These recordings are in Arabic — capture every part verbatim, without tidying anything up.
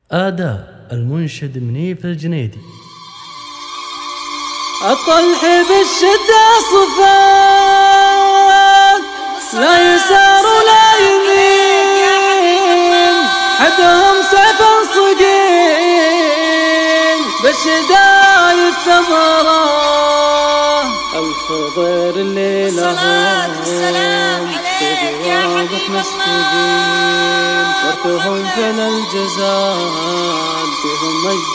آداء المنشد منيف الجنيدي. الطلح بالشدة صفات لا يسار ولا يمين، حدهم سيف صقيل بالشدايد تظهره. الخضر اللي لهم واضح مستبين، ورثهم فن الجزال فيهم مجد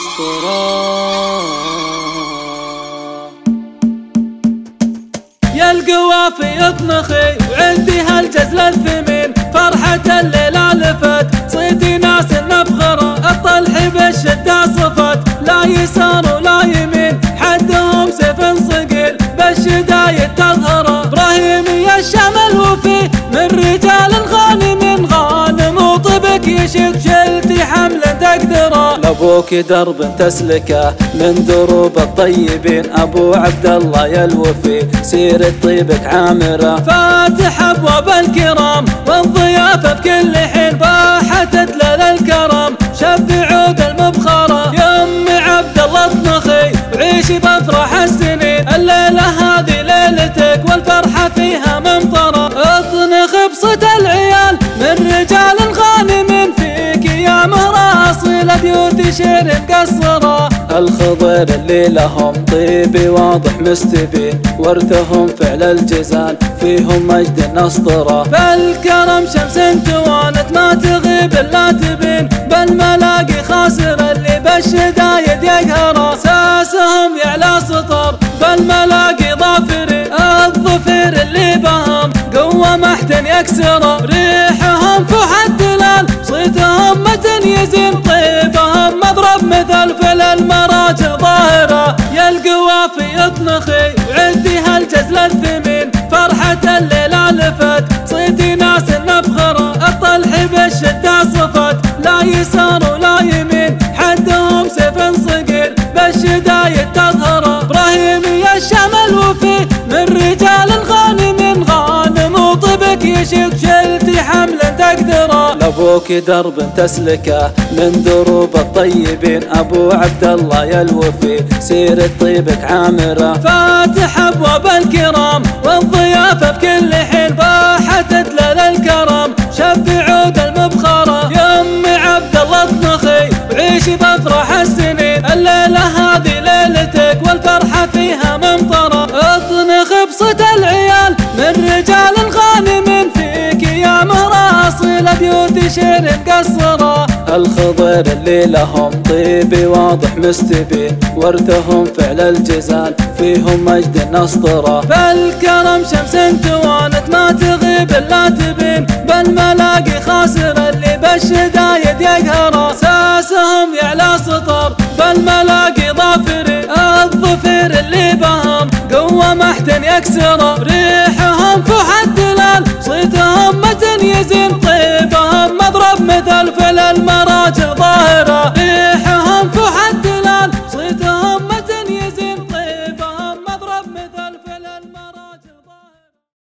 النصطران. يا القوافي اطنخي وعندي هالجزل الثمين، فرحة الليلة لفت صيدي ناس نفخره. الطلح بالشدة صفت لا يسار ولا يمين، حدهم سيف صقيل بالشدايد تظهره. ابراهيمي الشمل وفي من رجال غانم، غانم وطبك يشد شلتي حمل تقدره. لابوك درب تسلكه من دروب الطيبين، ابو عبد الله يا الوفي سيرة طيبك عامره. فاتح ابواب الكرام والضيافه بكل حين، باحت دلال الكرم شب عود المبخره. يا ام عبد الله اطنخي وعيشي بافراح السنين، الليله هذه ليلتك والفرحه فيها ممطره. اطنخ بصوت العيال من رجال غانم، فيك يا مهره اصيله بيوت شير مقصره. الخضر اللي لهم طيبي واضح مستبين، ورثهم فعل الجزال فيهم مجد النصطره. بالكرم شمس توانت ما تغيب الا تبين، بالملاقي خاسر اللي بالشدايد يقهره. ساسهم يعلى سطر بالملاقي ظافرين، الظفير اللي بهم قوة محتن يكسره. ريحهم فوح الدلال صيتهم متن يزين، طيبهم مضرب مثل فل المراجل ظاهرة. يا القوافي اطنخي وعدي هالجزل الثمين، فرحة الليلة لفت صيتي ناس نفخره. الطلح بالشدة صفت لا يسار ولا يمين، حدهم سيف صقيل بالشدايد تظهره. ابراهيمي الشمل وفي من رجال غانم، غانم وطبك يشد شلتي حمل تقدره. لابوك درب تسلكه من دروب الطيبين، ابو عبد الله يا الوفي سيرة طيبك عامره. فاتح ابواب الكرام والضيافه بكل حين، باحت دلال الكرم شب عود المبخره. يا ام عبد الله اطنخي وعيشي بافراح السنين، الليله هذه ليلتك والفرحه فيها ممطره. اطنخ بصوت العيال من رجال غانم، فيك يا مهره اصيله بيوت شير مقصره. الخضر اللي لهم طيبي واضح مستبين، ورثهم فعل الجزال فيهم مجد النصطره. بالكرم شمس توانت ما تغيب الا تبين، بالملاقي خاسر اللي بالشدايد يقهره. ساسهم يعلى سطر بالملاقي ظافرين، الظفير اللي بهم قوة محتن يكسره. ريحهم فوح الدلال صيتهم متن يزين، طيبهم مضرب مثل فل المراجل ظاهره.